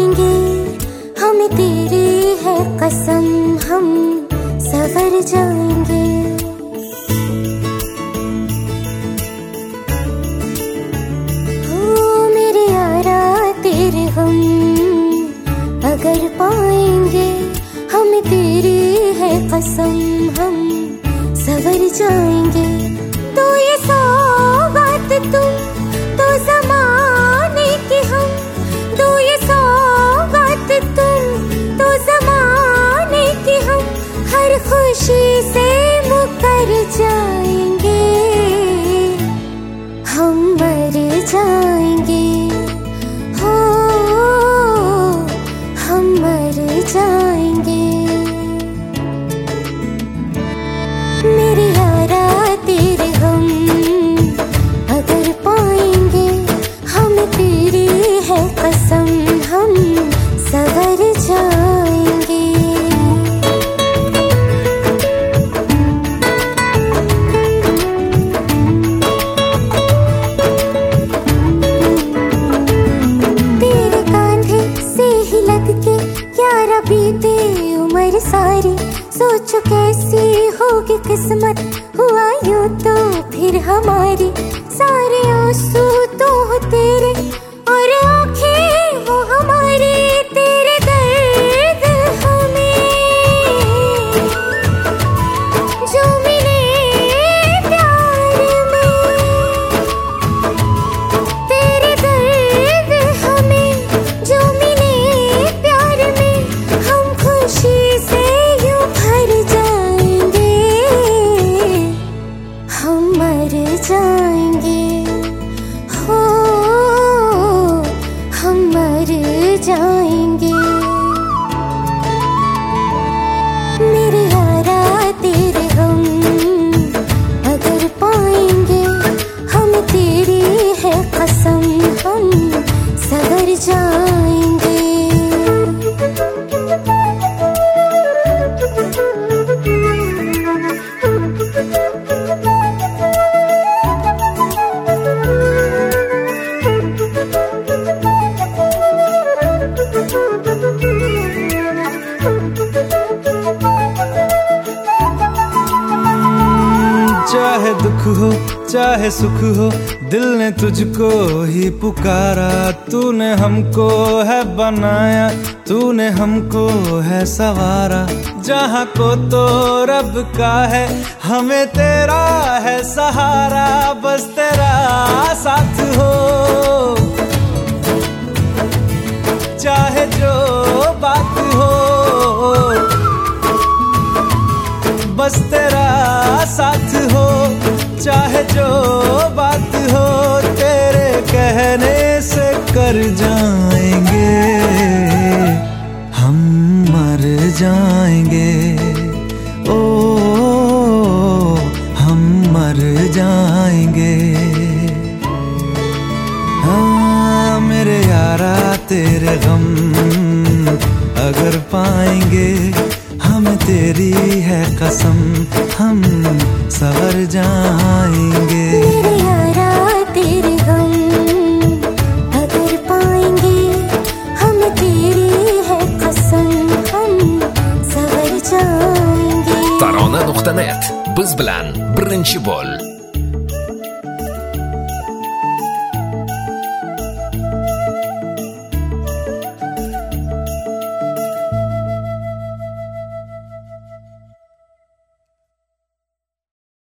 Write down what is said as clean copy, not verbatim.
पाएंगे, हमें तेरी है कसम, हम सवर जाएंगे। हो मेरे यारा तेरे हम अगर पाएंगे, हमें तेरी है कसम, हम सवर जाएंगे। तो ये सौगात तुम तो ज़माने की हम, तो ये सौगात तुम तो ज़माने की हम, हर खुशी से मुकर जाएंगे, हम मर जाएंगे। हो हम मर जाएंगे। मेरे यारा तेरे हम अगर पाएंगे, हमें तेरी है कसम, हम सवर जाएंगे। तेरे कांधे से ही लग के यारा बीते उम्र सारी, सोचो कैसी होगी किस्मत, हुआ यूं तो फिर हमारी। सारे आंसू तो हो तेरे और आंखें वो हमारी, तेरे दर्द हमें जो मिले प्यार में, तेरे दर्द हमें जो मिले प्यार में, हम खुशी से भर जाएंगे, हम मर जाएंगे। हो हम मर जाएंगे। मेरे यारा तेरे हम अगर पाएंगे, हमें तेरी है कसम, हम सवर जाएंगे। चाहे दुख हो चाहे सुख हो, दिल ने तुझको ही पुकारा। तूने हमको है बनाया, तूने हमको है सवारा। जहाँ को तो रब का है, हमें तेरा है सहारा। बस तेरा साथ हो, चाहे जो बात हो, बस तेरा साथ हो, चाहे जो बात हो। तेरे कहने से कर जाएंगे, हम मर जाएंगे। ओ हम मर जाएंगे। हाँ मेरे यारा तेरे गम अगर पाएंगे, हमें तेरी है कसम, हम सवर जाएंगे। मेरे यारा तेरे गम अगर पाएंगे, हमें तेरी है कसम, हम सवर जाएंगे। Tarona.net biz bilan birinchi bo'l.